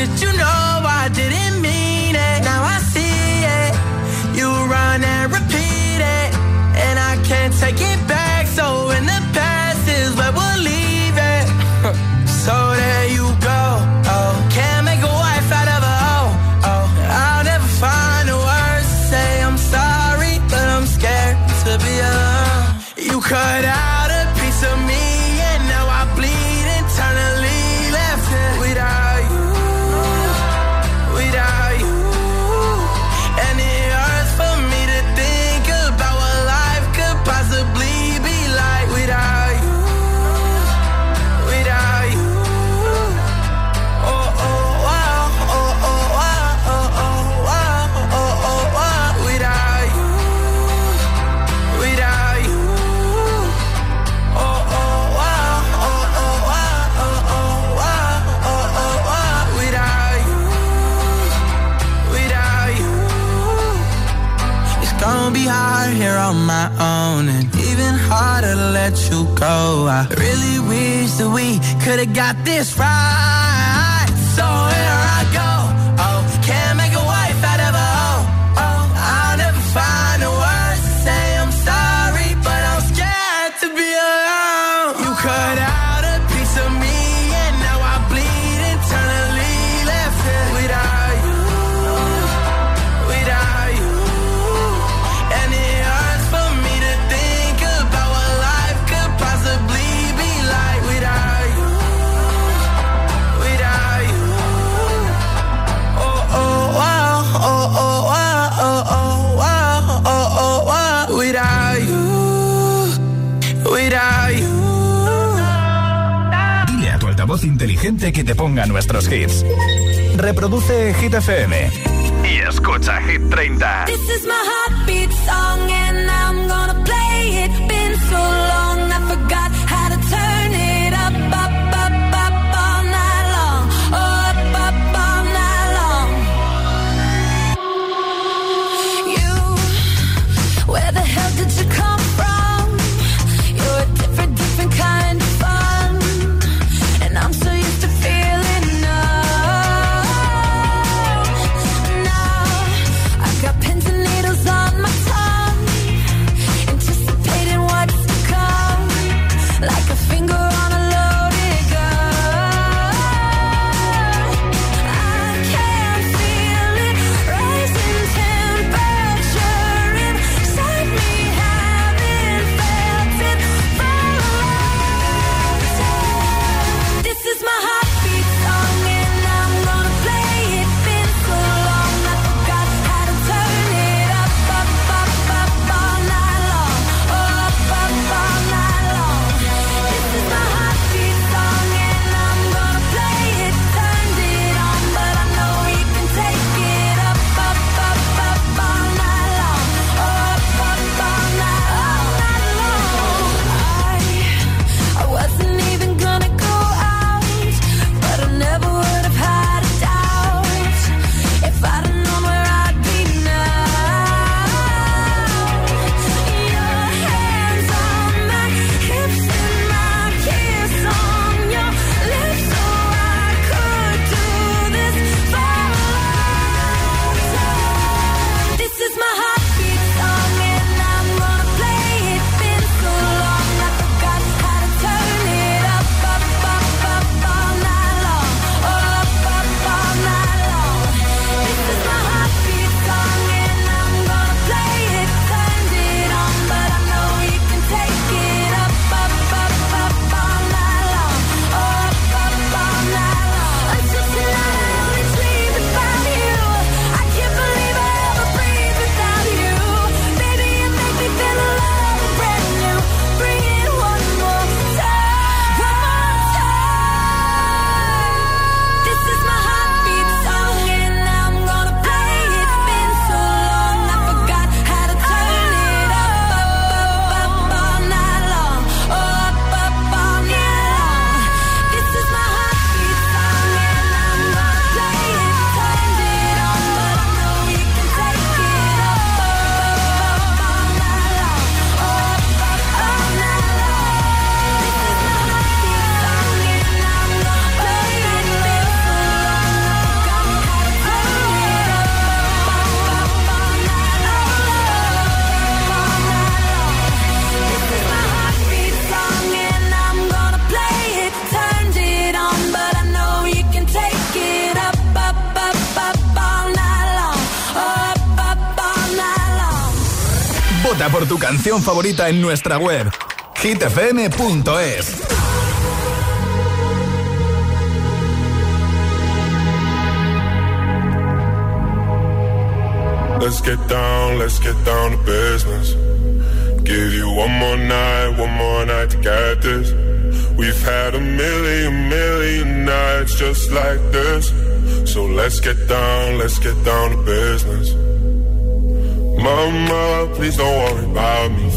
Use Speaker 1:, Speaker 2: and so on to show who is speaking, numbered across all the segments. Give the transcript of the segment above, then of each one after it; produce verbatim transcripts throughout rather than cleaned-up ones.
Speaker 1: that you know I didn't mean it. Now I see it. You run and repeat it, and I can't take it back. So in the past is where we'll leave it. So there you go. Oh, can't make a wife out of a hoe. Oh, I'll never find the words to say I'm sorry, but I'm scared to be alone. You cut out a piece of me, and now I bleed internally. Left it without you, without you. And it hurts for me to think about what life could possibly be like without you, without you. Oh, oh, wow, oh, oh, wow, oh, oh, wow, oh, oh, wow. Without you, without you. Oh, oh, wow, oh, oh, wow, oh, oh, wow, oh, oh, wow. Without you, without you. It's gonna be hard here on my own, and even harder to let you go. I really wish that we could've got this right. So here I go. Oh, can't make a wife out of a hoe. Oh, I'll never find the words to say I'm sorry, but I'm scared to be alone. You cut out a piece of me, and now I bleed internally. Left it without you, without you. And it hurts for me to think about what life could possibly be like without you, without you. Oh, oh, wow, oh, oh, wow, oh, oh, wow, oh, oh, wow. Without you, without you.
Speaker 2: Dile a tu altavoz inteligente que te ponga nuestros hits. Reproduce Hit F M y escucha Hit treinta.
Speaker 3: This is my heartbeat song and I'm gonna play it. Been so long I forgot how to turn it up, up, up, up all night long. Oh, up, up all night long. You, where the hell did you come from? You're a different, different kind of fun, and I'm so used to feeling numb. Now I got pins and needles on my tongue, anticipating what's to come.
Speaker 2: Vota por tu canción favorita en nuestra web hit f m punto es.
Speaker 4: Let's get down, let's get down to business. Give you one more night, one more night to get this. We've had a million, million nights just like this. So let's get down, let's get down to business. Mama, please don't worry about me.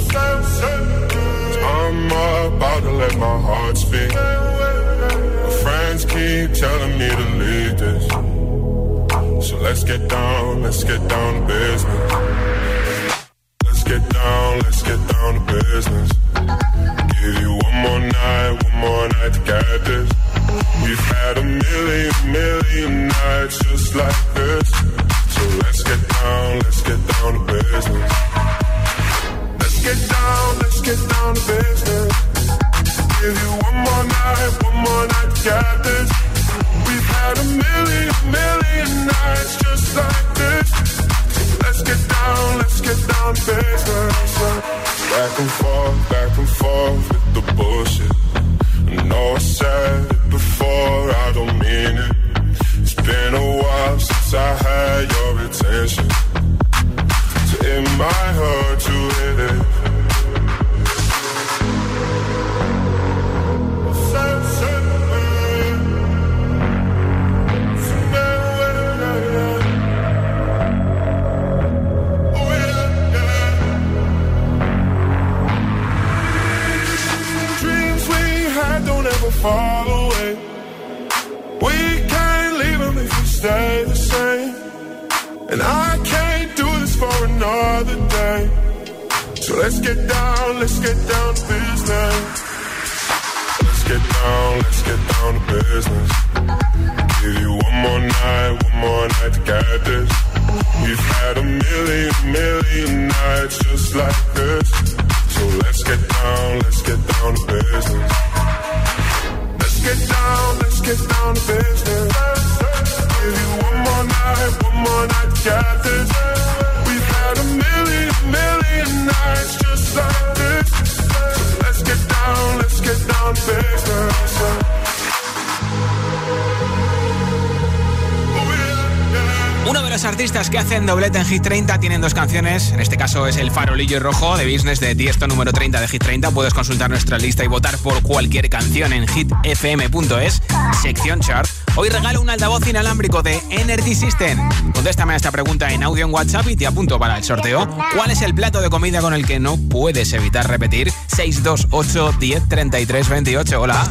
Speaker 4: I'm about to let my heart speak. My friends keep telling me to leave this. So let's get down, let's get down to business. Let's get down, let's get down to business. Give you one more night, one more night to get this. We've had a million, million nights just like this. So let's get down, let's get down to business. Let's get down, let's get down to business. Give you one more night, one more night to get this. We've had a million, million nights just like this. Let's get down, let's get down to business. Back and forth, back and forth with the bullshit. I know I said it before, I don't mean it. It's been a while since I had your attention. So it might hurt to hit it. Fall away. We can't leave them if we stay the same. And I can't do this for another day. So let's get down, let's get down to business. Let's get down, let's get down to business. Give you one more night, one more night to get this. We've had a million, million nights just like this. So let's get down, let's get down to business. Let's get down, let's get down to business. Give you one more night, one more night to get this. We've had a million, million nights just like this. So let's get down, let's get down to business.
Speaker 5: Uno de los artistas que hacen doblete en Hit treinta tienen dos canciones. En este caso es el Farolillo Rojo de Business de Tiesto, número treinta de Hit treinta. Puedes consultar nuestra lista y votar por cualquier canción en hit f m punto es, sección chart. Hoy regalo un altavoz inalámbrico de Energy System. Contéstame a esta pregunta en audio en WhatsApp y te apunto para el sorteo. ¿Cuál es el plato de comida con el que no puedes evitar repetir? seis dos ocho, diez, treinta y tres, veintiocho. Hola.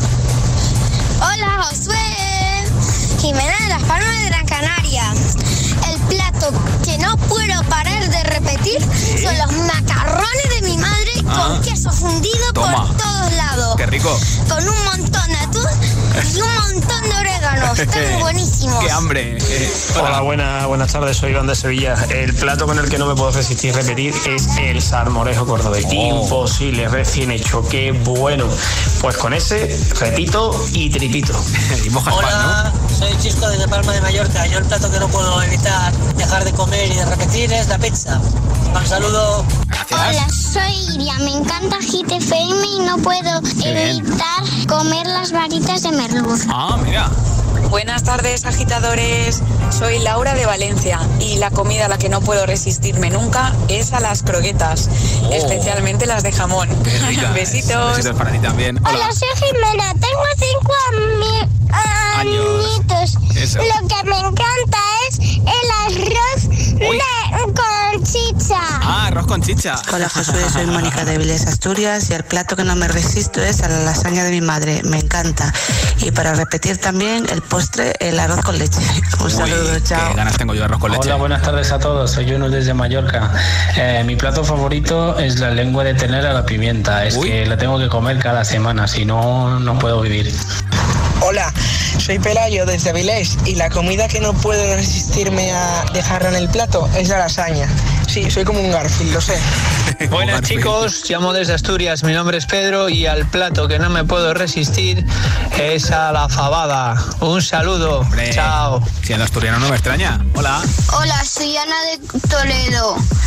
Speaker 6: Hola, Josué. Jimena de Las Palmas de Gran Canaria. El plato que no puedo parar de repetir ¿Sí? son los macarrones de mi madre ah. con queso fundido Toma. por todos lados.
Speaker 5: ¡Qué rico!
Speaker 6: Con un montón de atún y un montón de orégano. Están buenísimos.
Speaker 5: ¡Qué hambre! Eh, hola,
Speaker 7: hola buena, buenas tardes. Soy Iván de Sevilla. El plato con el que no me puedo resistir repetir es el salmorejo cordobés. Oh. Imposible, recién hecho. ¡Qué bueno! Pues con ese, repito y tripito.
Speaker 5: y mojas
Speaker 8: Hola,
Speaker 5: pan, ¿no?
Speaker 8: Soy Chisco desde Palma de Mallorca. Yo el plato que no puedo evitar dejar de comer y de repetir es la pizza. Un saludo.
Speaker 5: Gracias.
Speaker 6: Hola, soy Iria. Me encanta Hit F M y no puedo Qué evitar bien. comer las varitas de merluza.
Speaker 5: Ah, mira.
Speaker 9: Buenas tardes, agitadores. Soy Laura de Valencia y la comida a la que no puedo resistirme nunca es a las croquetas, oh. especialmente las de jamón.
Speaker 5: Qué rica.
Speaker 9: Besitos.
Speaker 5: Besitos para ti también. Hola,
Speaker 6: Hola soy Jimena. Tengo cinco ami- añitos.
Speaker 5: Eso.
Speaker 6: Lo que me encanta es el arroz de, con chicha.
Speaker 5: Ah, arroz con chicha.
Speaker 10: Hola Josué, soy Mónica de Vélez, Asturias y el plato que no me resisto es a la lasaña de mi madre, me encanta. Y para repetir también el postre, el arroz con leche. Un
Speaker 5: Uy,
Speaker 10: saludo, chao.
Speaker 5: Qué ganas tengo yo de arroz con leche.
Speaker 11: Hola, buenas tardes a todos, soy Juno desde Mallorca. Eh, mi plato favorito es la lengua de ternera a la pimienta, es Uy. que la tengo que comer cada semana, si no, no puedo vivir.
Speaker 12: Hola, soy Pelayo desde Avilés y la comida que no puedo resistirme a dejarla en el plato es la lasaña. Sí, soy como un Garfield, lo sé.
Speaker 13: Buenas chicos, llamo desde Asturias, mi nombre es Pedro y al plato que no me puedo resistir es a la fabada. Un saludo, Hombre, chao.
Speaker 5: Si el asturiano no me extraña. Hola.
Speaker 6: Hola, soy Ana de Toledo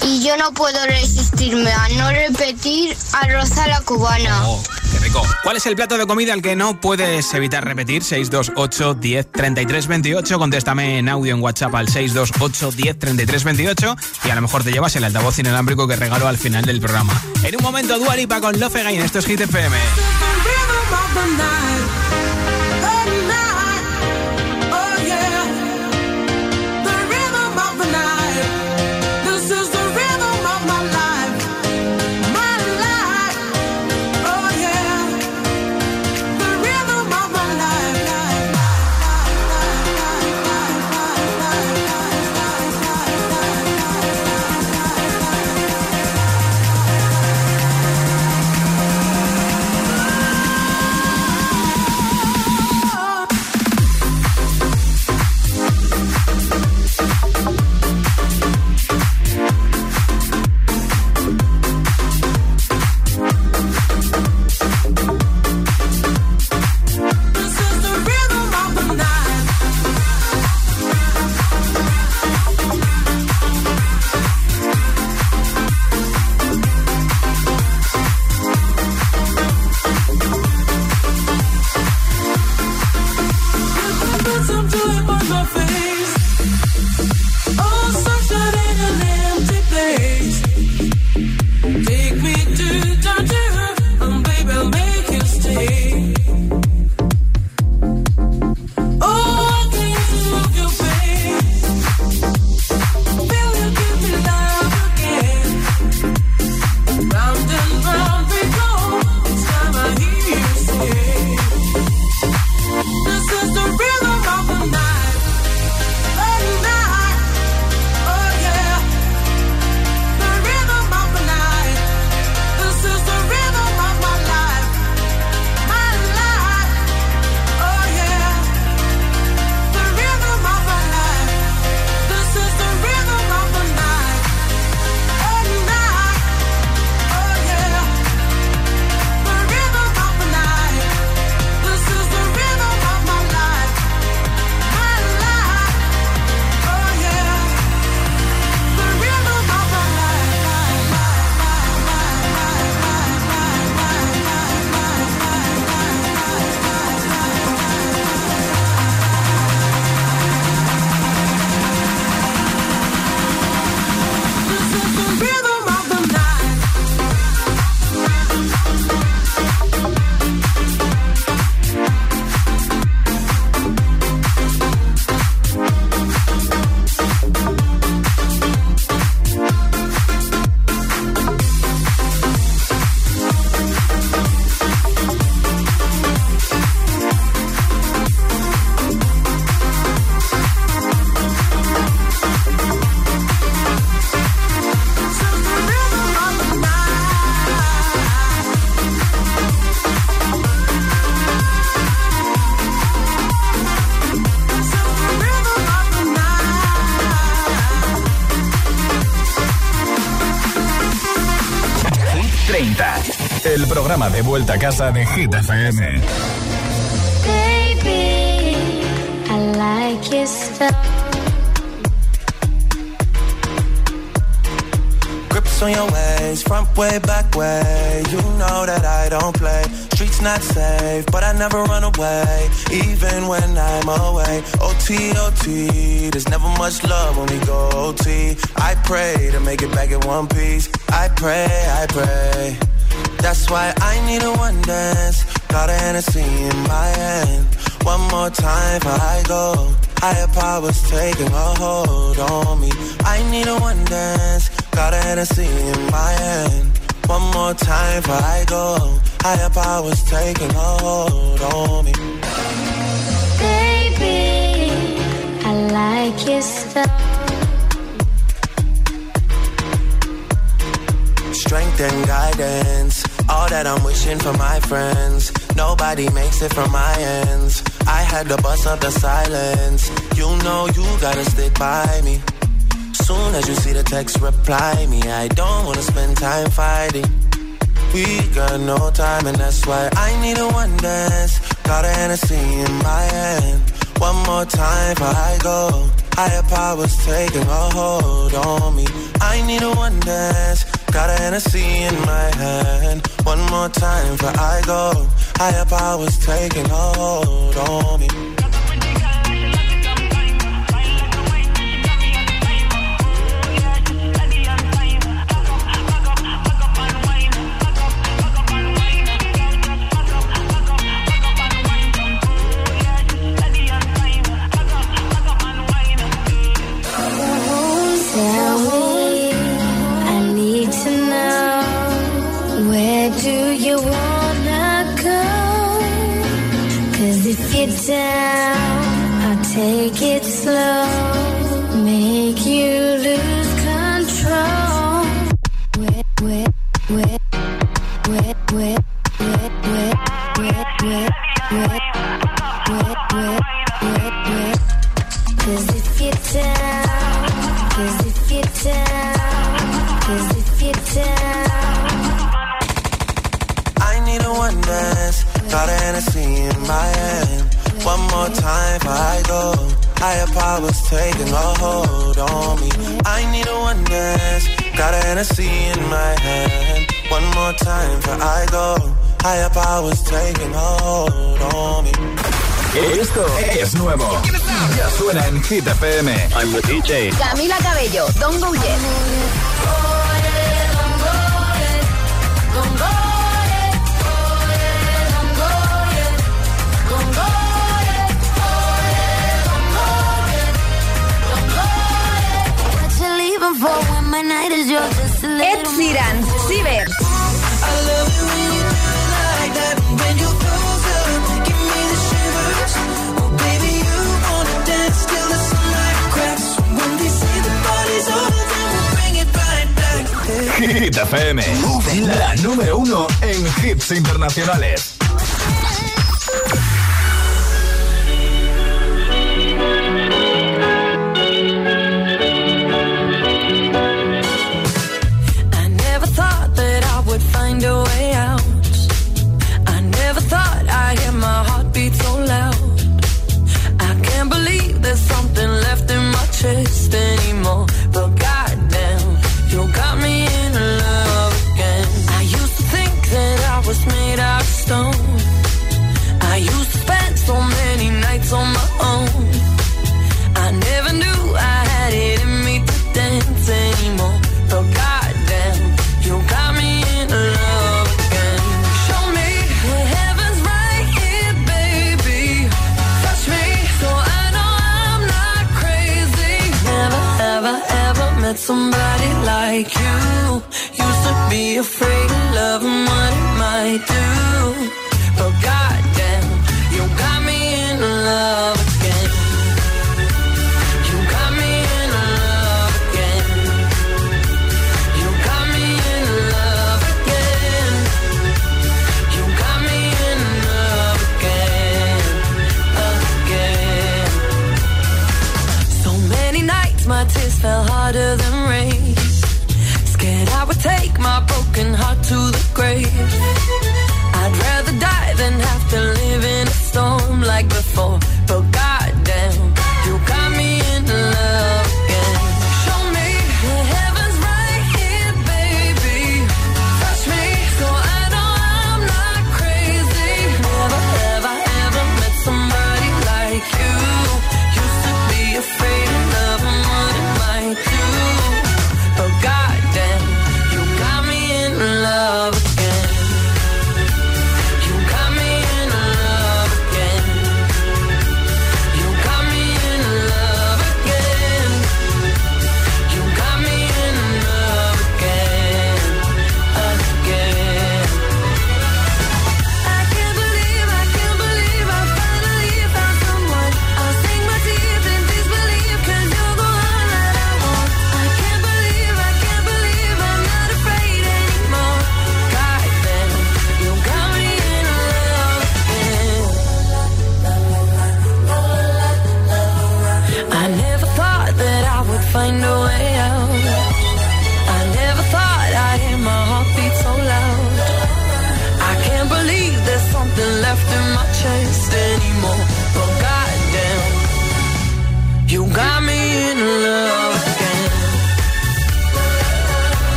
Speaker 6: y yo no puedo resistirme a no repetir arroz a la cubana.
Speaker 5: Oh, qué rico. ¿Cuál es el plato de comida al que no puedes evitar repetir? seis dos ocho, diez, treinta y tres, veintiocho. Contéstame en audio en WhatsApp al seis dos ocho, diez, treinta y tres, veintiocho y a lo mejor te llevas el altavoz inalámbrico que regalo al final del programa. En un momento, Dua Lipa con Love Again. Esto es Hit F M.
Speaker 2: El programa de vuelta a casa de Hit F M.
Speaker 3: Baby, I like your stuff.
Speaker 1: Grips on your ways, front way, back way. You know that I don't play. Streets not safe, but I never run away, even when I'm away. O T, O T, there's never much love when we go O T. I pray to make it back in one piece. I pray, I pray. That's why I need a one dance. Got a Hennessy in my hand. One more time before I go. Higher powers taking a hold on me. I need a one dance. Got a Hennessy in my hand. One more time before I go. Higher powers taking a hold on me.
Speaker 3: Baby, I like your stuff.
Speaker 1: Strength and guidance, all that I'm wishing for my friends. Nobody makes it from my ends. I had to bust up the silence. You know you gotta stick by me. Soon as you see the text, reply me. I don't wanna spend time fighting. We got no time and that's why I need a one dance. Got a Hennessy in my hand. One more time before I go. higher powers taking a hold on me. I need a one dance, got a Hennessy in my hand. One more time before I go, higher powers taking a hold on me.
Speaker 3: Down, I'll take it slow, make you lose control. Wet, wet, wet, wet, wet, wet, wet, wet, wet, wet, wet, wet, wet, wet. 'Cause if you're down, 'cause if you're down, 'cause if you're down.
Speaker 1: I need a one dance, got a Hennessy in my hand. One more time before I go, higher powers taking a hold on me. I need a one dance, got a Hennessy in my hand. One more time before I go, higher powers taking a hold on me.
Speaker 2: Esto es nuevo. Ya suena en Hit F M.
Speaker 14: I'm the D J.
Speaker 15: Camila Cabello, Don't Go Yet. Ed Sheeran, Cybers.
Speaker 2: Hit F M, la número uno en hits internacionales.
Speaker 3: Find a way out. I never thought I'd hear my heartbeat so loud. I can't believe there's something left in my chest anymore. But goddamn, you got me in love again. I used to think that I was made out of stone. I used to spend so many nights on my own. I never knew I had it in me to dance anymore. But goddamn, you got me in love again. Show me that heaven's right here, baby. Touch me so I know I'm not crazy. Never, ever, ever met somebody like you. Used to be afraid of love and what it might do. But goddamn, you got me in love again. You got me in love again. You got me in love again. You got me in love again, again. So many nights my tears fell harder than rain. Scared I would take my broken heart to the grave. I'd rather die than have to live in a storm like before. But goddamn, you got me in love again. Show me that heaven's right here, baby. Touch me so I know I'm not crazy. Never, ever, ever met somebody like you. Used to be afraid of love and what it might do. But goddamn, you got me in love again. You got me in love again.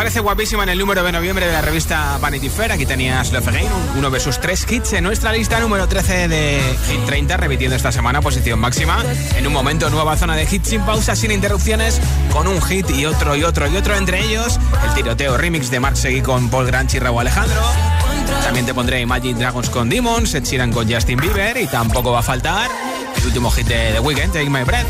Speaker 5: Aparece guapísima en el número de noviembre de la revista Vanity Fair. Aquí tenías Love Again, uno de sus tres hits en nuestra lista número trece de Hit treinta, repitiendo esta semana posición máxima. En un momento, nueva zona de hits sin pausa, sin interrupciones, con un hit y otro y otro y otro. Entre ellos, el tiroteo remix de Marc Seguí con Paul Granch y Rauw Alejandro. También te pondré Imagine Dragons con Demons, Ed Sheeran con Justin Bieber, y tampoco va a faltar el último hit de The Weeknd, Take My Breath.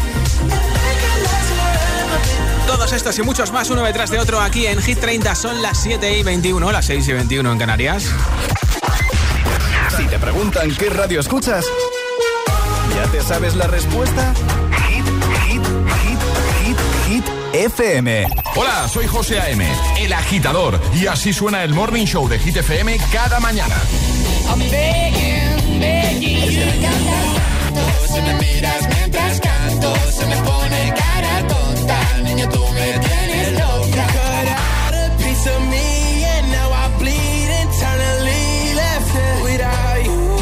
Speaker 5: Todos estos y muchos más, uno detrás de otro, aquí en Hit treinta. Son las siete y veintiuno, las seis y veintiuno en Canarias.
Speaker 2: Si te preguntan qué radio escuchas, ¿ya te sabes la respuesta? Hit, hit, hit, hit, hit F M.
Speaker 14: Hola, soy José A M, el agitador, y así suena el Morning Show de Hit F M cada mañana.
Speaker 3: I'm begging, begging you to cantar. Si me miras mientras canto, se me pone cara tonta. Niño, tú me tienes loca.
Speaker 1: Cut out a piece of me and now I bleed internally. Left it without you.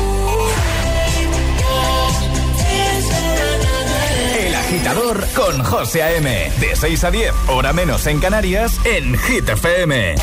Speaker 2: El agitador con José A M. De seis a diez, hora menos en Canarias, en Hit F M.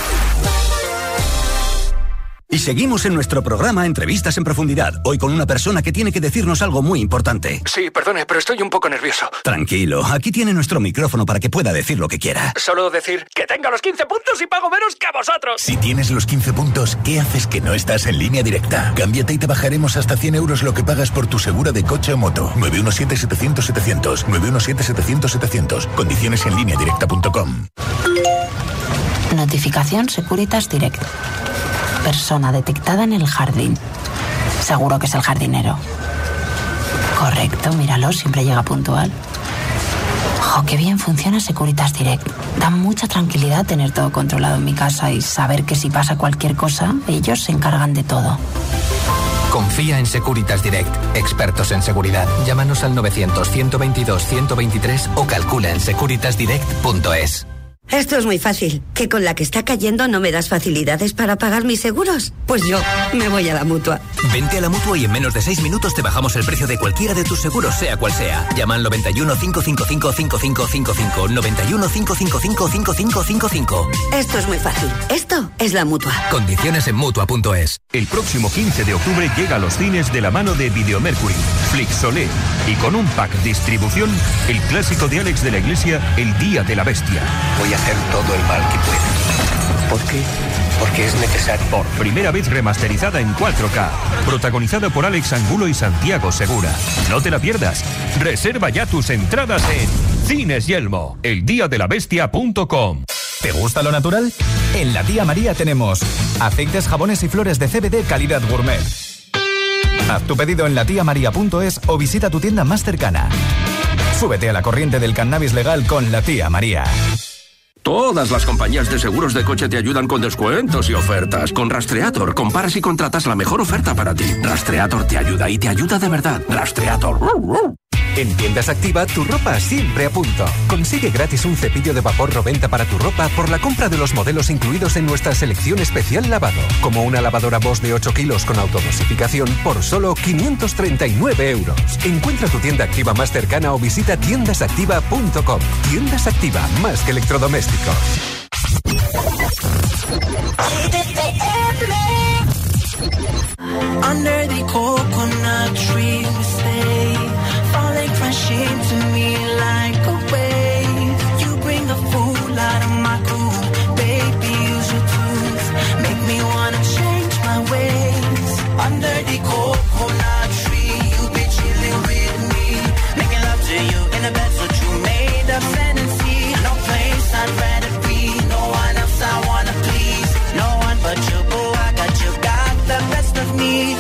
Speaker 16: Y seguimos en nuestro programa Entrevistas en Profundidad, hoy con una persona que tiene que decirnos algo muy importante.
Speaker 17: Sí, perdone, pero estoy un poco nervioso.
Speaker 16: Tranquilo, aquí tiene nuestro micrófono para que pueda decir lo que quiera.
Speaker 17: Solo decir que tenga los quince puntos y pago menos que vosotros.
Speaker 18: Si tienes los quince puntos, ¿qué haces que no estás en Línea Directa? Cámbiate y te bajaremos hasta cien euros lo que pagas por tu seguro de coche o moto. nueve uno siete, setecientos, setecientos. nueve uno siete, setecientos, setecientos. Condiciones en línea directa punto com.
Speaker 19: Notificación Securitas Direct. Persona detectada en el jardín. Seguro que es el jardinero. Correcto, míralo, siempre llega puntual. Jo, qué bien funciona Securitas Direct. Da mucha tranquilidad tener todo controlado en mi casa y saber que si pasa cualquier cosa, ellos se encargan de todo.
Speaker 20: Confía en Securitas Direct, expertos en seguridad. Llámanos al novecientos, ciento veintidós, ciento veintitrés o calcula en securitas direct punto es.
Speaker 21: Esto es muy fácil. ¿Que con la que está cayendo no me das facilidades para pagar mis seguros? Pues yo me voy a la Mutua.
Speaker 22: Vente a la Mutua y en menos de seis minutos te bajamos el precio de cualquiera de tus seguros, sea cual sea. Llama al noventa y uno, cinco cinco cinco, cinco cinco cinco cinco, noventa y uno, cinco cinco cinco, cinco cinco cinco cinco.
Speaker 21: Esto es muy fácil. Esto es la Mutua.
Speaker 20: Condiciones en Mutua punto es.
Speaker 23: El próximo quince de octubre llega a los cines de la mano de Videomercury, Flixolé y con un pack distribución, el clásico de Alex de la Iglesia, El Día de la Bestia.
Speaker 24: Voy a hacer todo el mal que pueda. ¿Por qué? Porque es necesario.
Speaker 23: Por primera vez remasterizada en cuatro K, protagonizada por Alex Angulo y Santiago Segura. No te la pierdas. Reserva ya tus entradas en Cines Yelmo, el día de la bestia punto com.
Speaker 2: ¿Te gusta lo natural? En La Tía María tenemos aceites, jabones y flores de C B D calidad gourmet. Haz tu pedido en la tía maría punto es o visita tu tienda más cercana. Súbete a la corriente del cannabis legal con La Tía María.
Speaker 25: Todas las compañías de seguros de coche te ayudan con descuentos y ofertas. Con Rastreator comparas y contratas la mejor oferta para ti. Rastreator te ayuda y te ayuda de verdad. Rastreator.
Speaker 26: En Tiendas Activa, tu ropa siempre a punto. Consigue gratis un cepillo de vapor Roventa para tu ropa por la compra de los modelos incluidos en nuestra selección especial lavado. Como una lavadora Bosch de ocho kilos con autodosificación por solo quinientos treinta y nueve euros. Encuentra tu tienda Activa más cercana o visita tiendas activa punto com. Tiendas Activa, más que electrodomésticos.
Speaker 1: Under the coconut tree we stay, falling crashing to me like a wave. You bring the fool out of my cool, baby, use your tools, make me wanna change my ways. Under the coconut tree, you be chilling with me, making love to you in a bed so you made of fantasy. No place I'd rather be, no one else I wanna please, no one but you, boo, I got you, got the best of me.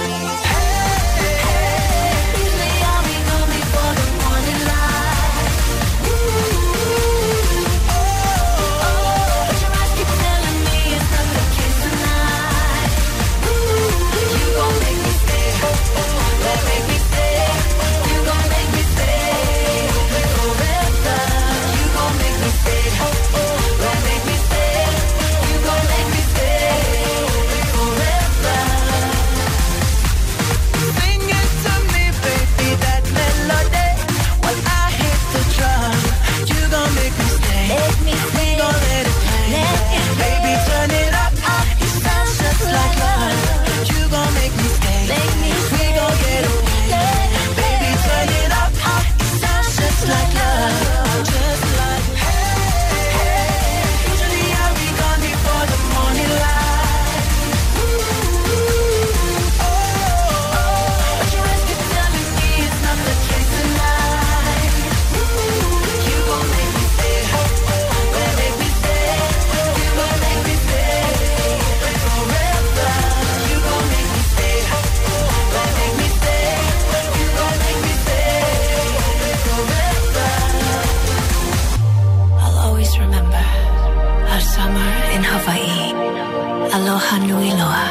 Speaker 19: Aloha Nui Loa.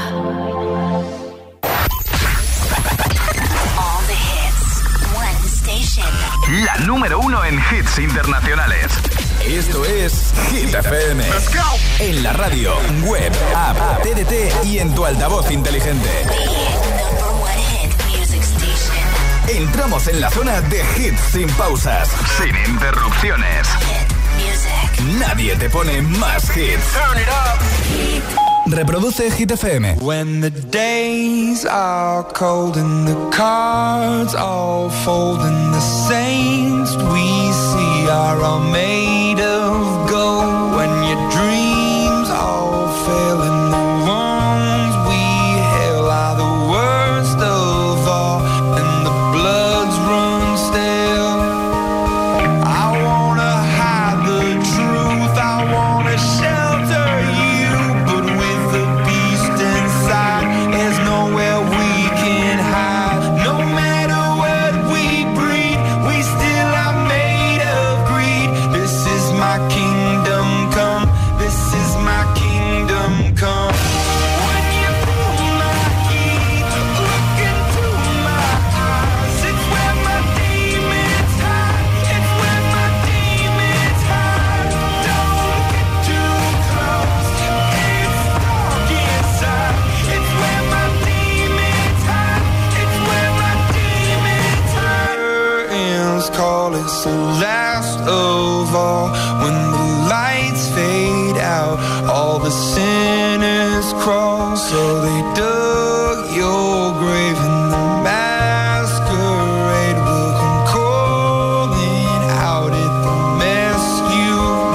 Speaker 2: All the hits, one station. La número uno en hits internacionales. Esto es Hit F M. Let's go. En la radio, web, app, T D T y en tu altavoz inteligente. Entramos en la zona de hits sin pausas, sin interrupciones. Nadie te pone más hits. Turn it up. Reproduce Hit F M.
Speaker 1: When the days are cold and the cards all fold and the saints we see are all made of gold. When your dreams all fail and the ones we hail are the worst of all and the bloods run stale. I wanna hide the truth, I wanna shelter you, but with the beast inside, there's nowhere we can hide. No matter what we breed, we still are made of greed. This is my kingdom come, this is my kingdom come. When you feel my heat, look into my eyes. It's where my demons hide, it's where my demons hide. Don't get too close, it's dark inside. It's where my demons hide, it's where my demons hide. Curtains call, it's the last of all. When the lights fade out, all the sinners crawl. So they dug your grave and the masquerade will come calling out at the mess you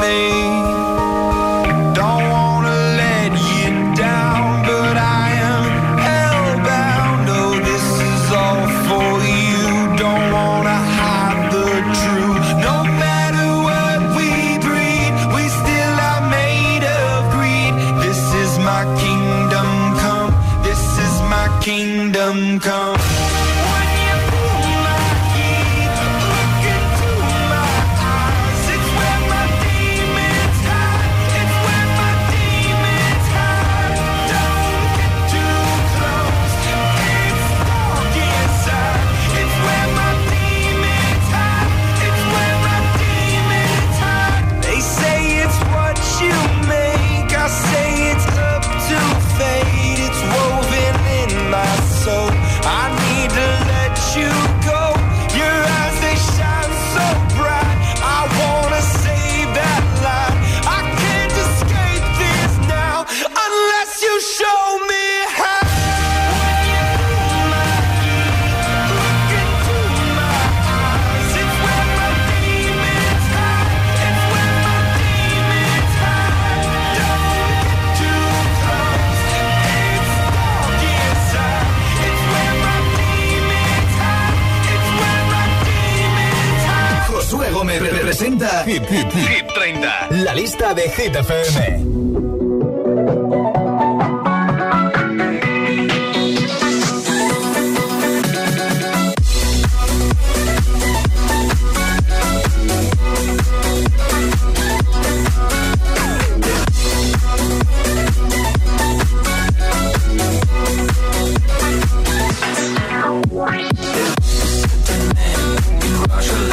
Speaker 1: made. Don't wanna let you down, but I am hellbound. Oh, this is all for you. Don't wanna hide the truth. No matter what we breed, we still are made of greed. This is my kingdom come, this is my kingdom come. When you feel my heat, look into my eyes. It's where my demons hide, it's where my demons hide. Don't get too close, it's dark inside. It's where my demons hide, it's where my demons hide. They say it's what you make, I say it's up to fate. It's woven in my soul, I need to let you go. Your eyes, they shine so bright, I wanna save that light. I can't escape this now, unless you show me how. When you feel my heat, look into my eyes. It's where my demons hide, it's where my demons hide. Don't get too close, it's dark inside. It's where my demons hide, it's where my demons hide.
Speaker 2: Josué Gómez representa Hit, Hit, Hit treinta, la lista de Hit F M.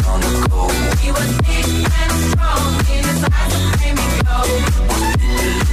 Speaker 3: He was big and strong, in his eyes a flaming glow.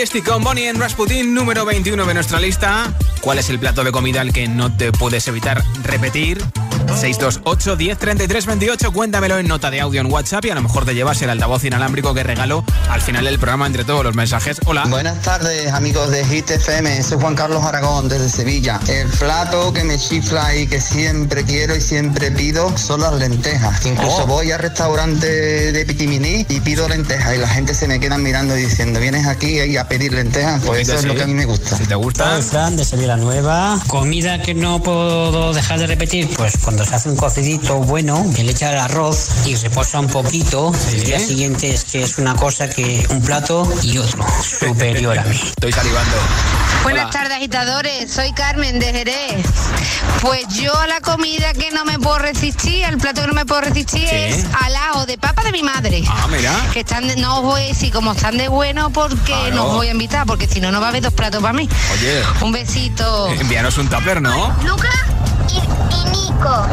Speaker 5: Majestic con Bonnie en Rasputin, número veintiuno de nuestra lista. ¿Cuál es el plato de comida al que no te puedes evitar repetir? seis dos ocho, diez, treinta y tres, veintiocho. Cuéntamelo en nota de audio en WhatsApp y a lo mejor te llevas el altavoz inalámbrico que regalo al final del programa entre todos los mensajes. Hola.
Speaker 4: Buenas tardes, amigos de Hit F M. Soy Juan Carlos Aragón desde Sevilla. El plato que me chifla y que siempre quiero y siempre pido son las lentejas. Incluso oh. voy al restaurante de Piquiminí y pido lentejas y la gente se me queda mirando y diciendo, ¿vienes aquí a pedir lentejas? Pues eso sí. es lo que a mí me gusta.
Speaker 5: Si te gusta.
Speaker 7: Soy Fran de Sevilla Nueva. Comida que no puedo dejar de repetir, pues cuando se hace un cocidito bueno, que le echa el arroz y reposa un poquito, ¿sí? El día siguiente es que es una cosa que un plato y otro, superior a mí.
Speaker 5: Estoy salivando.
Speaker 8: Buenas
Speaker 5: Hola.
Speaker 8: tardes, agitadores. Soy Carmen de Jerez. Pues yo a la comida que no me puedo resistir, al plato que no me puedo resistir ¿Sí? es al ajo de papa de mi madre.
Speaker 5: Ah, mira.
Speaker 8: Que están de, no os voy a decir como están de bueno porque claro. no os voy a invitar, porque si no, no va a haber dos platos para mí.
Speaker 5: Oye.
Speaker 8: Un besito.
Speaker 5: Envíanos un tupper, ¿no?
Speaker 6: Luca y, y Nico.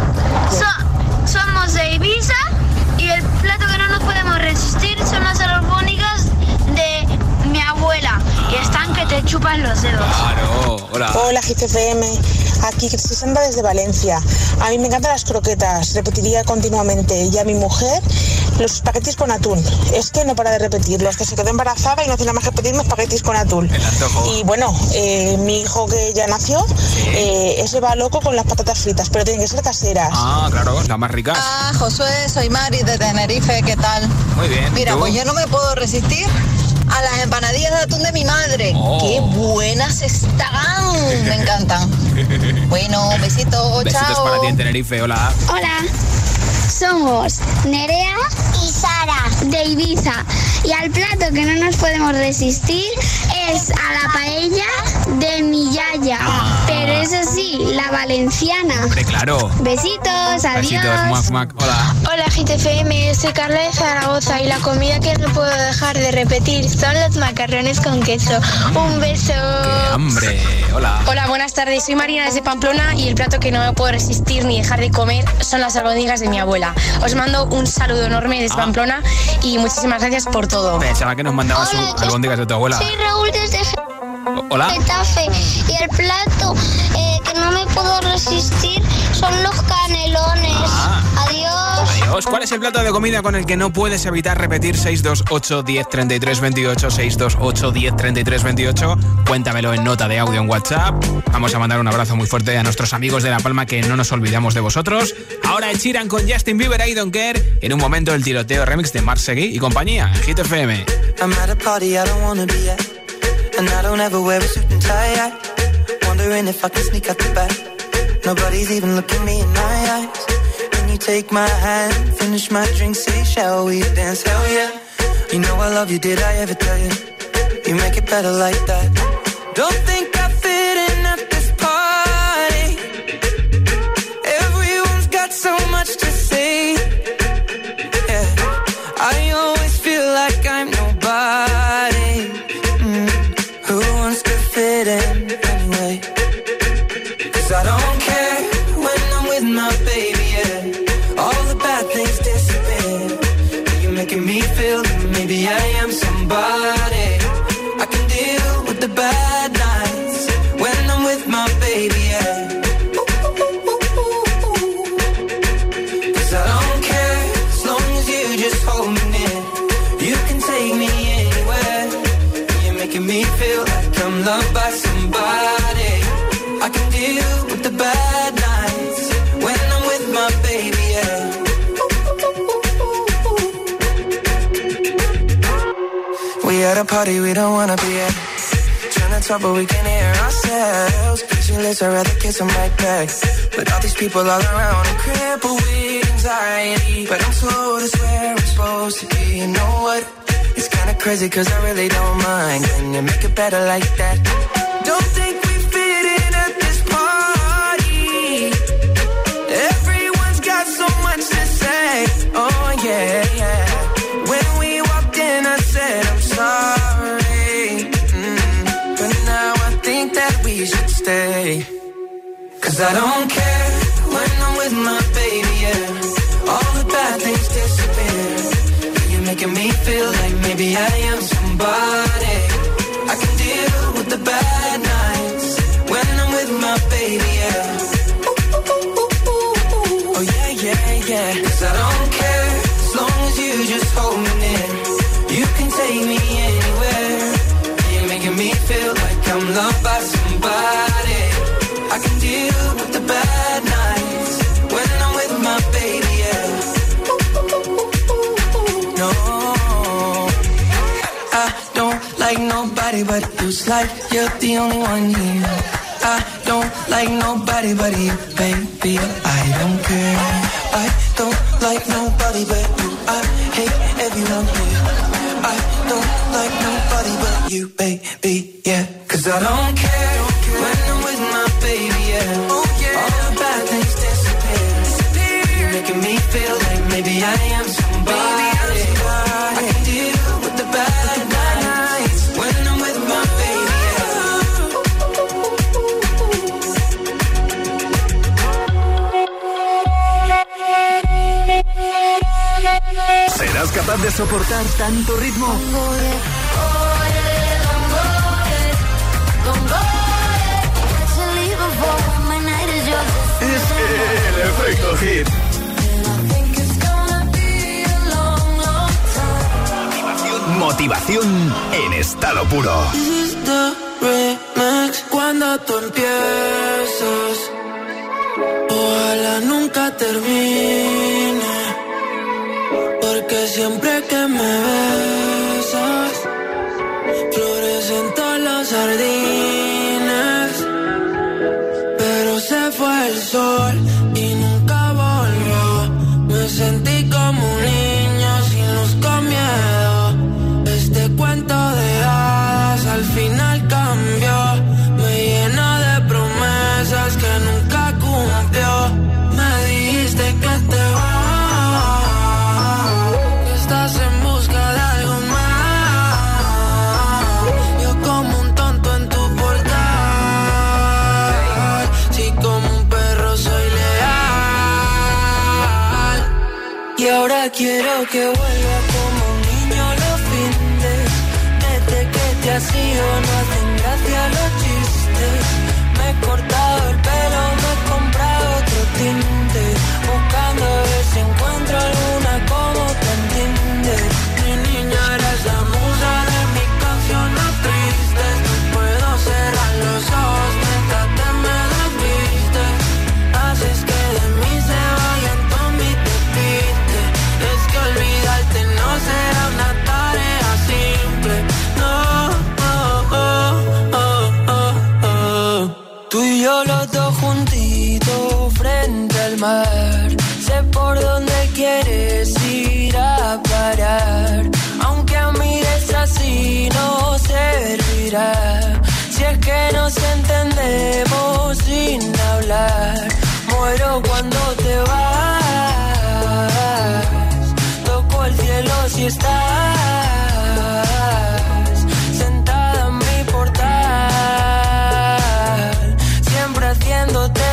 Speaker 6: So, somos de Ibiza y el plato que no nos podemos resistir son las albóndigas de mi abuela. Y están que te chupan los dedos.
Speaker 5: Claro, hola.
Speaker 9: Hola, G F M. Aquí Cristina Sandra desde Valencia. A mí me encantan las croquetas, repetiría continuamente. Y a mi mujer, los espaguetis con atún. Es que no para de repetirlos, que se quedó embarazada y no hace nada más que pedirme espaguetis con atún.
Speaker 5: El antojo.
Speaker 9: Y bueno, eh, mi hijo que ya nació, ¿Sí? eh, ese va loco con las patatas fritas, pero tienen que ser caseras.
Speaker 5: Ah, claro, las más ricas.
Speaker 10: Ah, Josué, soy Mari de Tenerife, ¿qué tal?
Speaker 5: Muy bien.
Speaker 10: Mira,
Speaker 5: ¿tú?
Speaker 10: pues yo no me puedo resistir a las empanadillas de atún de mi madre.
Speaker 5: Oh.
Speaker 10: ¡Qué buenas están! Me encantan. Bueno, besitos,
Speaker 5: Besitos
Speaker 10: chao.
Speaker 5: para ti en Tenerife, hola.
Speaker 6: Hola, somos Nerea y Sara de Ibiza. Y al plato que no nos podemos resistir es a la paella de mi yaya.
Speaker 5: Ah.
Speaker 6: Pero eso sí, la valenciana.
Speaker 5: Hombre, claro.
Speaker 6: Besitos, adiós.
Speaker 5: Besitos, muac, muac. Hola.
Speaker 6: Hola, G T F M, soy Carla de Zaragoza y la comida que no puedo dejar de repetir son los macarrones con queso. Un beso.
Speaker 5: ¡Qué hambre! Hola.
Speaker 8: Hola, buenas tardes. Soy Marina desde Pamplona y el plato que no me puedo resistir ni dejar de comer son las albóndigas de mi abuela. Os mando un saludo enorme desde ah. Pamplona y muchísimas gracias por todo.
Speaker 5: Pensaba que nos mandabas Hola, un albóndigas de tu abuela.
Speaker 6: Soy Raúl desde
Speaker 5: Hola.
Speaker 6: Getafe y el plato eh, que no me puedo resistir son los canelones. Ah. Adiós.
Speaker 5: Adiós. ¿Cuál es el plato de comida con el que no puedes evitar repetir? seis dos ocho, diez, treinta y tres, veintiocho, seis dos ocho, diez, treinta y tres, veintiocho. Cuéntamelo en nota de audio en WhatsApp. Vamos a mandar un abrazo muy fuerte a nuestros amigos de La Palma, que no nos olvidamos de vosotros. Ahora Ed Sheeran con Justin Bieber, I Don't Care. En un momento el tiroteo remix de Marseguí y compañía en Hit F M.
Speaker 11: I'm at a party I don't wanna be at, and I don't ever wear a suit and tie. I wondering if I can sneak out the back. Nobody's even looking me in my eyes. Can you take my hand, finish my drink, say shall we dance? Hell yeah. You know I love you, did I ever tell you? You make it better like that. Don't think I fit in at this party. Everyone's got so much to say. Yeah, I always feel like I'm nobody. Mm. Who wants to fit in anyway? 'Cause I don't care when I'm with my baby, yeah. All the bad things disappear. You're making me feel that maybe I am somebody. I can deal with the bad nights when I'm with my baby, yeah. 'Cause I don't care as long as you just hold me near. You can take me anywhere. You're making me feel like I'm loved by somebody. I can deal with the bad nights when I'm with my baby, yeah. We at a party we don't wanna be at. Trying to talk but we can hear ourselves. Pictureless, I'd rather kiss them right back. But all these people all around, I'm crippled with anxiety. But I'm told it's where I'm supposed to be. You know what? It's kinda crazy 'cause I really don't mind. Can you make it better like that? Don't think we fit in at this party. Everyone's got so much to say. Oh yeah, yeah. When we walked in I said I'm sorry. Mm. But now I think that we should stay. 'Cause I don't care when I'm with my baby, yeah. All the bad things disappear. You're making me feel like maybe I am somebody. I can bad nights when I'm with my baby, yeah. Oh yeah, yeah, yeah. 'Cause I don't care as long as you just hold me near. You can take me anywhere. You're making me feel like I'm loved by somebody. I can deal with the bad nights when I'm with my baby, yeah. No, I don't like nobody but you. It's like you're the only one here. I don't like nobody but you, baby. I don't care. I don't like nobody but you. I hate everyone here. I don't like nobody but you, baby, yeah. 'Cause I don't care when I'm with my baby, yeah. Oh, yeah. All the bad things disappear. disappear. You're making me feel like maybe I am somebody. Maybe I'm somebody. I can deal with the bad nights when I'm with my baby, yeah.
Speaker 2: ¿Serás capaz de soportar tanto ritmo? Es el efecto hit. Motivación, motivación en estado puro.
Speaker 11: This is the remix. Cuando tú empiezas, ojalá nunca termine. Porque siempre que me besas, florecen todos los jardines. Pero se fue el sol y nunca volvió. Me sentí como un niño sin luz, con miedo. Este cuento de hadas al final cambió. Me llena de promesas que nunca cumplió. Me dijiste que te vas, que estás en busca de algo más. Yo como un tonto en tu portal. Si como un perro soy leal. Y ahora quiero que vuelva como un niño los fines. Desde que te has ido no hacen gracia los chistes. Me he cortado el pelo, me he comprado otro tinte. Buscando a ver si encuentro alguna como te entiende. Mi niña eres la musa de mis canciones tristes. No puedo cerrar los ojos mientras te me desvistes. Haces que de mí se vayan todos mis despistes. Es que olvidarte no será una tarea simple. No, oh, oh, oh, oh, oh. Tú y yo los dos juntitos frente al mar. Sé por dónde quieres ir a parar. Aunque mires así no servirá. Si es que nos entendemos sin hablar. Muero cuando te vas. Toco el cielo si estás sentada en mi portal. Siempre haciéndote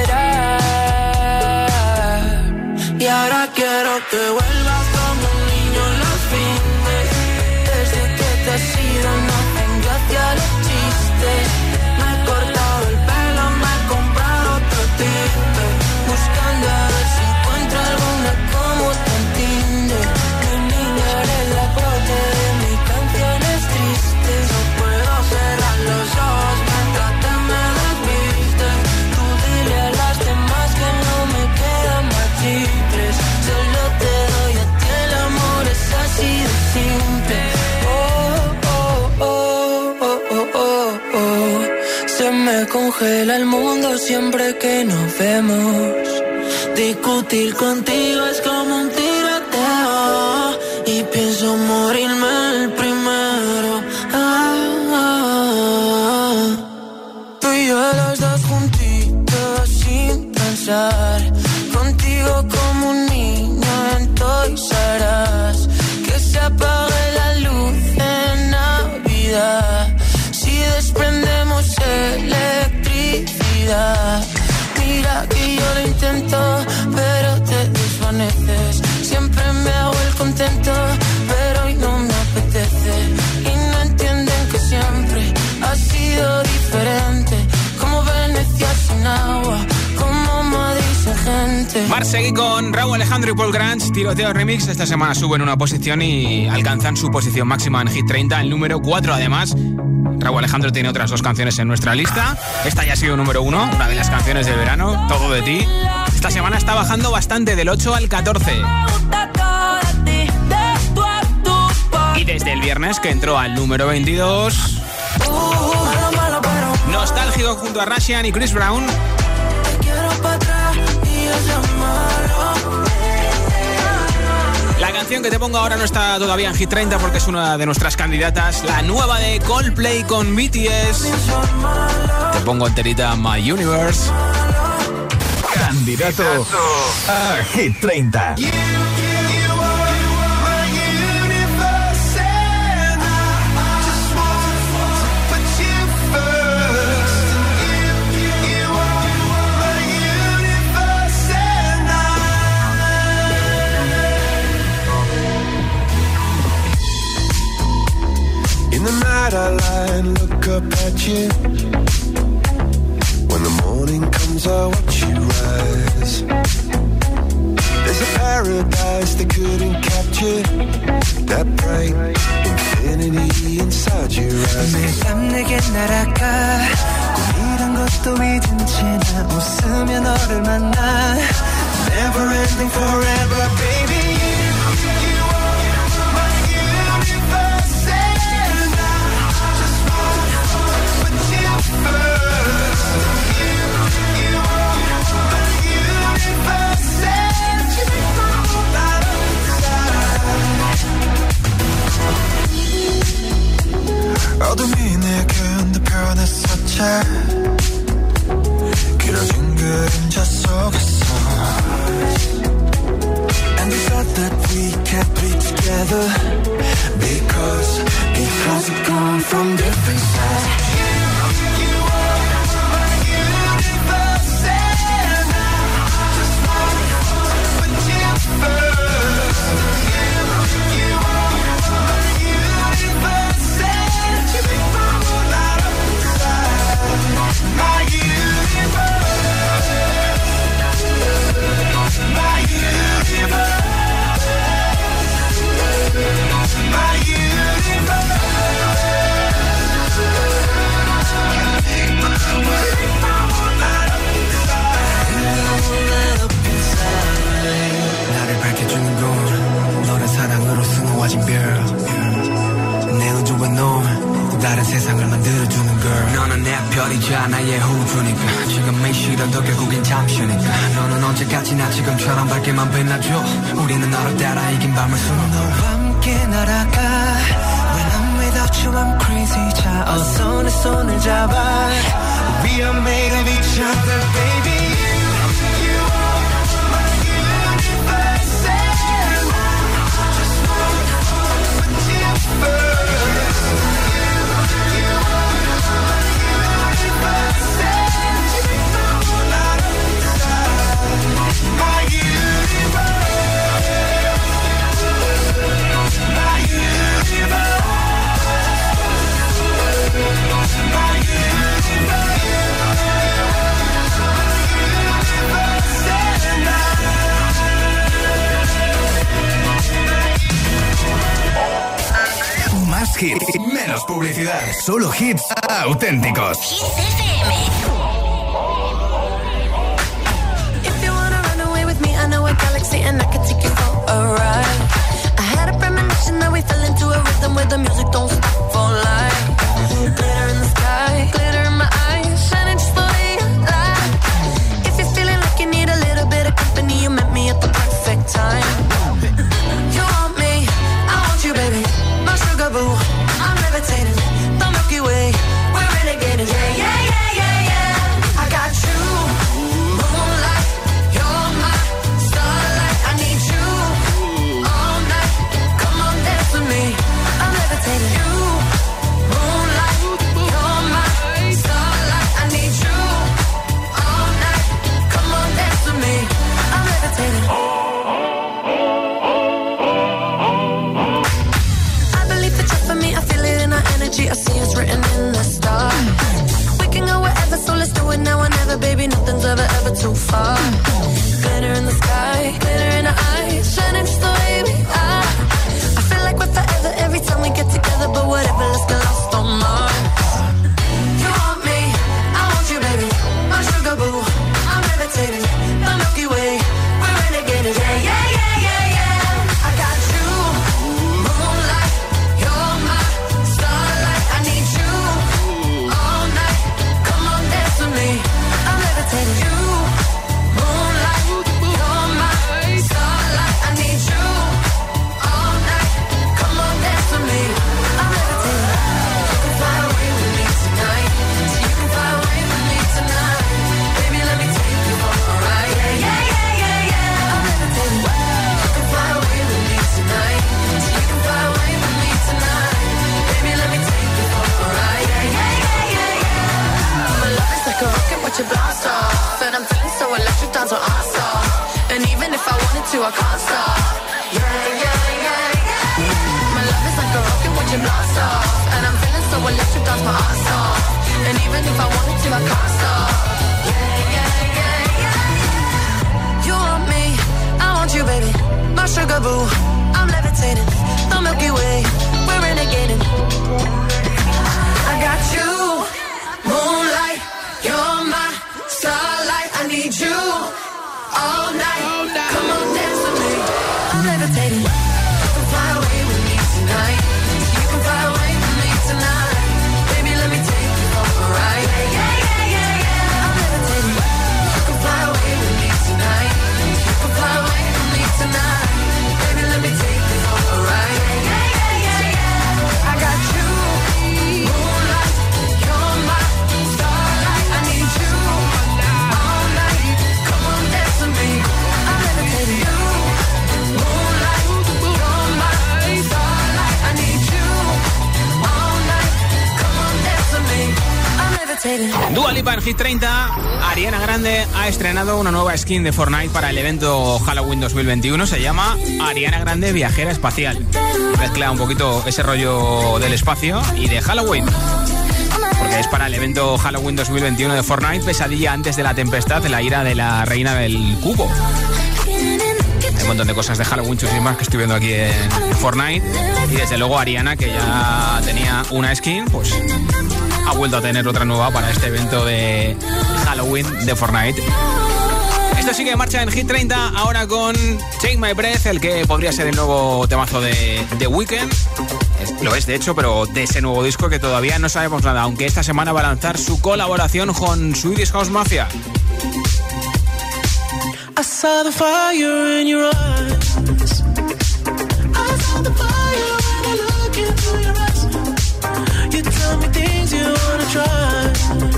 Speaker 11: esperar. Y ahora quiero que vuelvas como un niño en los fines. Desde que te has ido no hacen gracia los chistes. Me he cortado el pelo, me he comprado otro tinte. Buscando a ver si encuentro alguna como te entiende. Mi niña eres la prote de mis canciones tristes. No puedo cerrar los ojos mientras te me desvistes. Tú dile a las demás que no me quedan más chicles. Solo te doy a ti, el amor es así de simple. Oh, oh, oh, oh, oh, oh, oh. Se me congela el mundo siempre que nos vemos. Discutir contigo es como un tiroteo. Y pienso morirme el primero. Ah, ah, ah. Tú y yo los dos juntitos sin pensar. Contigo como un niño en Toys R Us. Que se apague la luz en Navidad. Si desprendemos electricidad. Mira que yo lo intento, pero te desvaneces. Siempre me hago el contento, pero hoy no me apetece. Y no entienden que siempre ha sido
Speaker 5: Mar seguí con Raúl Alejandro y Paul Grange, Tiroteo Remix. Esta semana suben una posición y alcanzan su posición máxima en Hit treinta, el número cuatro. Además, Raúl Alejandro tiene otras dos canciones en nuestra lista. Esta ya ha sido número uno, una de las canciones del verano, Todo de ti. Esta semana está bajando bastante, del ocho al catorce. Y desde el viernes, que entró al número veintidós, nostálgico junto a Russian y Chris Brown. La canción que te pongo ahora no está todavía en Hit treinta porque es una de nuestras candidatas, la nueva de Coldplay con B T S. Te pongo enterita My Universe.
Speaker 2: Candidato a Hit treinta.
Speaker 11: The night I lie and look up at you. When the morning comes I watch you rise. There's a paradise they couldn't capture. That bright infinity inside your eyes. 매일 밤 내게 날아가 꿈이란 것도 잊은 채 나 웃으며 너를 만나. Never ending forever baby. 어둠이 내게 흔들펴냈었지 길어진 그림자 속에서 And we thought that we can't be together Because, because we've come from different sides 다른 세상을 만들어주는 girl 너는 내 별이자 나의 호주니까 지금 이 시련도 결국엔 잠시니까 너는 언제까지나 지금처럼 밝게만 빛나줘 우리는 너를 따라 이긴 밤을 수놓아 너와 함께 날아가 When I'm without you I'm crazy 자 어서 내 손을 잡아 We are made of each other baby
Speaker 2: Hits, menos publicidad, solo hits auténticos.
Speaker 3: Hits F M. If you wanna run away with me, I know a galaxy and I can take you for a ride. I had a premonition that we fell into a rhythm where the music don't stop for life. Glitter in the sky, glitter in my eyes, shining just the way you lie. If you're feeling like you need a little bit of company, you met me at the perfect time. You want me, I want you, baby. Sugar boo, I'm levitating, the Milky Way, we're renegading, yeah, yeah, yeah, yeah, yeah. I got you, moonlight, you're my starlight. I need you all night, come on dance with me. I'm levitating, you, moonlight, you're my starlight. I need you all night, come on dance with me. I'm levitating. I see it's written in the stars. We can go wherever, so let's do it now or never, baby. Nothing's ever, ever too far. Glitter in the way. Glitter in her eyes, shining just the way we are. I feel like we're forever every time we get together, but whatever, let's get lost on Mars. You want me, I want you, baby. My sugar boo, I'm levitating. The Milky Way, we're renegading. Yeah, yeah, yeah, yeah, yeah. I got you, moonlight. You're my starlight. I need you all night. Come on, dance with me. I'm levitating. You, moonlight. You're my starlight. I need you all night. Come on, dance with me. I'm levitating. You can fly away with me tonight. You can fly away with me tonight. Baby, let me take you for a ride. Yeah, yeah, yeah, yeah, yeah. I'm levitating. You can fly away with me tonight. You can fly away with me tonight. Baby, let me take you for a ride. Yeah, yeah, yeah, yeah, yeah. My love is like a rocket, watch it blast off. And I'm feeling so electric, dance on our stop. And even if I wanted to, I can't stop. Yeah, yeah, yeah, yeah. My love is like a rocket, watch it blast off. And I'm feeling so electric, dance my ass off. And even if I wanted to, I can't stop. Yeah, yeah, yeah, yeah. You want me, I want you, baby. My sugar boo, I'm levitating. The Milky Way, we're renegading. I got you, moonlight. You're my starlight. I need you all night. Come on, dance with me. I'm levitating. You can fly away with me tonight. You can fly away with me tonight. Baby, let me take you for a ride. Yeah, yeah, yeah, yeah. I'm levitating. You can fly away with me tonight. You can fly away with me tonight. Baby, let me take you for a ride. Yeah, yeah, yeah, yeah. I got you, moonlight. You're my starlight. I need you all night. Come on, dance with me. I'm levitating. You, moonlight. You're my starlight. I need you all night. Come on, dance with me. I'm levitating.
Speaker 5: Dua Lipa en Hit treinta. Ariana Grande ha estrenado una nueva skin de Fortnite para el evento Halloween dos mil veintiuno. Se llama Ariana Grande Viajera Espacial. Mezcla un poquito ese rollo del espacio y de Halloween, porque es para el evento Halloween dos mil veintiuno de Fortnite, Pesadilla antes de la tempestad, la ira de la reina del cubo. Hay un montón de cosas de Halloween chusísimas que estoy viendo aquí en Fortnite. Y desde luego Ariana, que ya tenía una skin, pues ha vuelto a tener otra nueva para este evento de Halloween de Fortnite. Esto sigue en marcha en Hit treinta, ahora con Take My Breath, el que podría ser el nuevo temazo de The Weeknd. Es, lo es de hecho, pero de ese nuevo disco que todavía no sabemos nada, aunque esta semana va a lanzar su colaboración con Swedish House Mafia.
Speaker 1: I saw the fire in your eyes. I saw the fire when I look into your eyes. You tell me things you wanna try.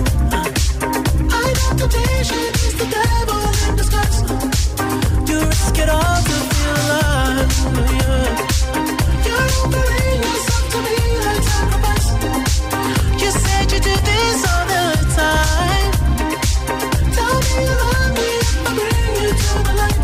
Speaker 1: I know temptation is the devil in disguise. You risk it all to feel alive. Yeah. You're offering yourself to me like sacrifice. You said you do this all the time. Tell me you love me if I bring you to the light.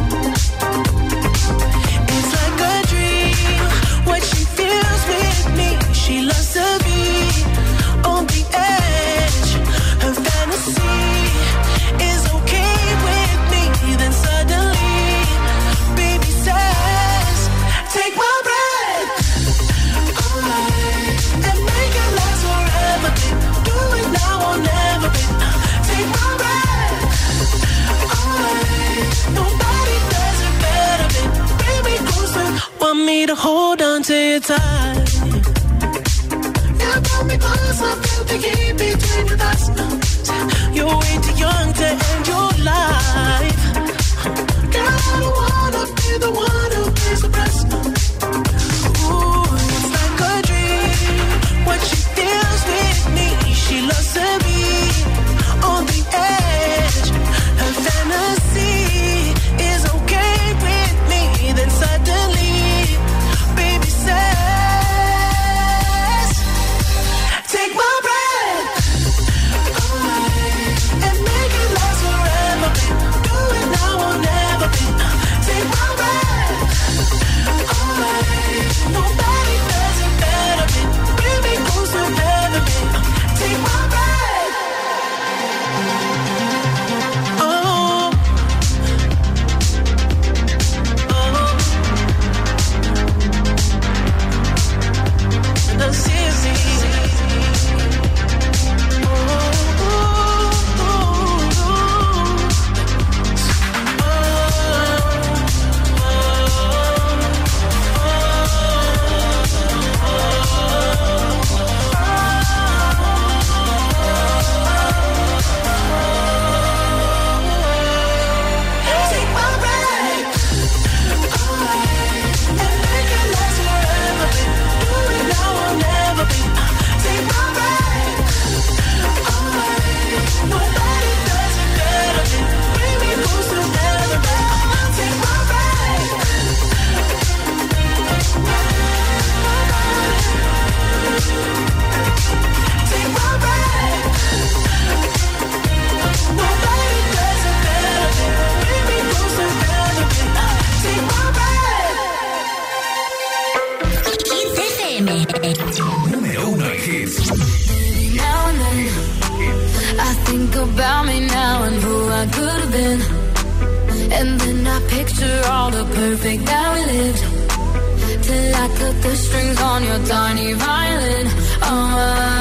Speaker 1: It's like a dream, what she feels with me. She loves to be on the edge. Her fantasy is okay with me. Then suddenly, baby says, take my breath away and make it last forever. Do it now or never. Take my breath away. Nobody does it better. Bring me closer. Want me to hold on to your tight. Yeah, pull me closer. Feel the heat between your thighs. You're way too young to end your life. Girl, I don't wanna be the one who pays the price. Ooh, it's like a dream. What she feels with me, she loves to be on the edge. Her fantasy is okay with me. Then suddenly, baby says, take my breath away and make it last forever. Do it
Speaker 3: And then I picture all the perfect that we lived, till I cut the strings on your tiny violin. Oh,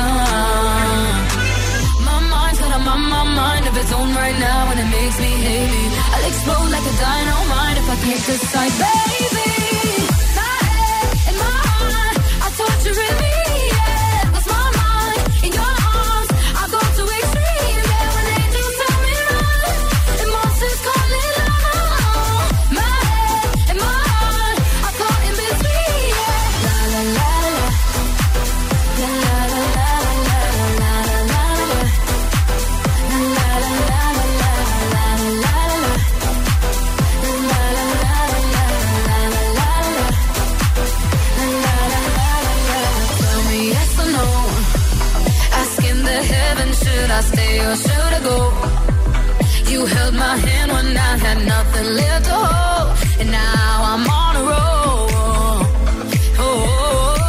Speaker 3: my mind's got a my, my mind of its own right now, and it makes me hate me. I'll explode like a dynamite if I can't decide, baby. My head and my heart are torturing me. Yeah, 'cause my mind in your arms, I go to extreme. Yeah, when angels tell me run, and monsters call it love. My head and my heart are caught in between. Yeah, la la la la, la la la la la la la la la, la la la la la la la la. Should I stay or should I go? You held my hand when I had nothing left to hold, and now I'm on a roll. Oh,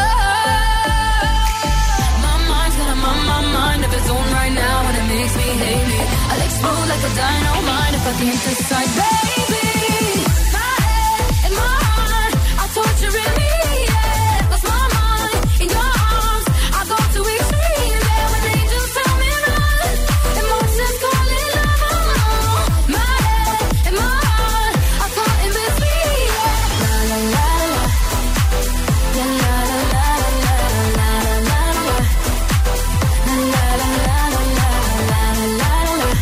Speaker 3: my mind's got a my, my mind of its own right now, and it makes me hate me. I'll explode like a dynamite if I can't decide, baby. My head and my heart are torturing me. Yeah, 'cause my mind in your arms, I go to extreme. Yeah, when angels tell me run, and monsters call it love. My head and my heart are caught in between. Yeah, la la la la, la la la la la la la la, la la la la la la la la.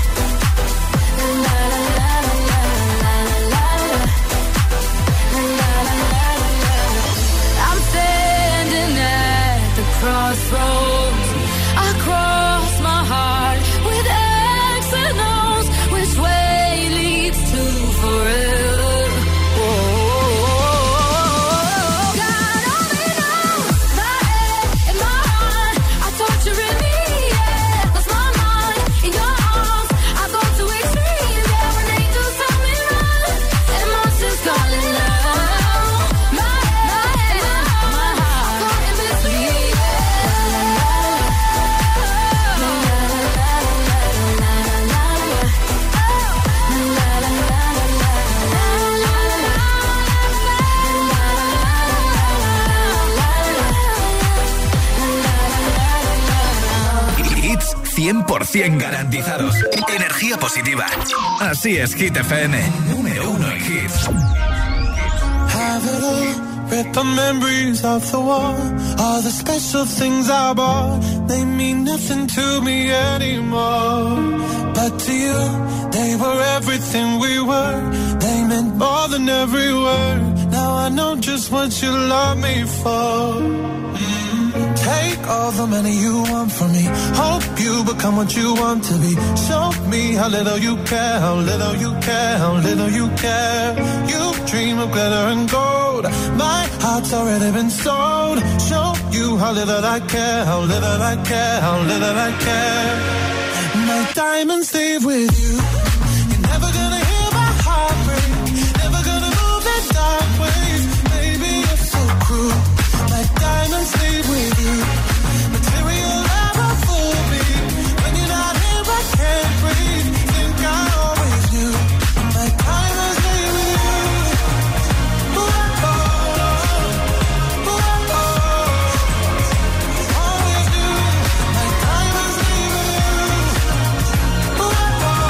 Speaker 3: I'm standing at the crossroads. I cross my heart with X and O's. Which way leads to forever? Whoa. God only knows. My head and my heart are torturing me. Yeah, 'cause my mind in your arms, I go to extreme. Yeah, when angels tell me run, and monsters call it love. My head, my head, my heart, I'm caught in between.
Speaker 2: Hits cien por ciento garantizados. Energía positiva. Así es, Hit F M. Número uno en hits.
Speaker 12: Have it all, rip the memories of the war. All the special things I bought, they mean nothing to me anymore. But to you, they were everything we were. They meant more than every word. Now I know just what you love me for. Mm. Take all the money you want from me. Hope you become what you want to be. Show me how little you care, how little you care, how little you care. You dream of glitter and gold. My heart's already been sold. Show you how little I care, how little I care, how little I care. My diamonds leave with you. You're never gonna hear my heart break. Never gonna move in dark ways. Baby, you're so cruel. My diamonds leave with you. Material never fool me. When you're not here, I can't breathe. Think I always knew. My diamonds leave with you. Ooh, oh, oh, ooh, oh, always knew. My diamonds leave with you. Ooh, oh,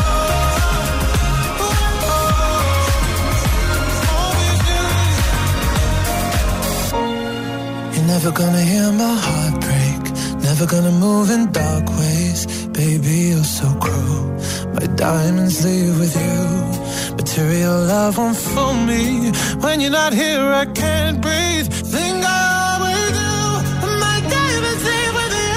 Speaker 12: ooh, oh, always knew. You're never gonna hear my heart break. Never gonna move in dark ways. Baby, you're so cruel. My diamonds leave with you. Material love won't fool me. When you're not here, I can't breathe. Think I always do. My diamonds leave with you.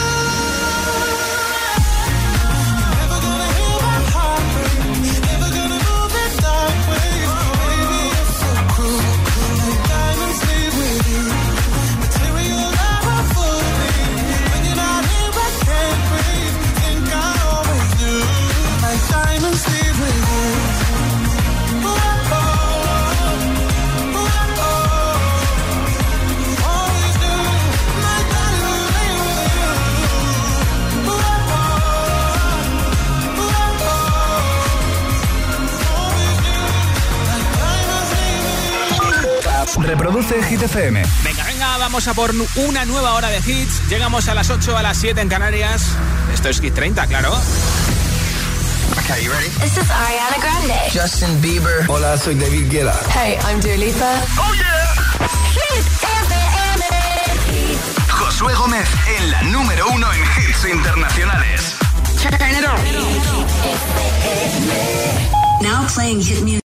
Speaker 12: Never gonna hear my heart break. Never gonna move in dark ways. Baby, you're so cruel. My diamonds leave with you. Material love won't fool me. When you're not here, I can't breathe. Think I always do. My diamonds leave with you. Ooh, oh, ooh, oh,
Speaker 2: Reproduce Hit F M.
Speaker 5: Venga, venga, vamos a por una nueva hora de hits. Llegamos a las ocho, a las siete en Canarias. Esto es Hit treinta, claro.
Speaker 13: Okay, you ready?
Speaker 3: This is Ariana Grande.
Speaker 13: Justin Bieber.
Speaker 14: Hola, soy David Guetta.
Speaker 3: Hey, I'm Dua Lipa.
Speaker 13: Oh yeah.
Speaker 3: Hit F M.
Speaker 2: Josué Gómez en la número uno en hits internacionales.
Speaker 3: Turn it on. Now playing hit music.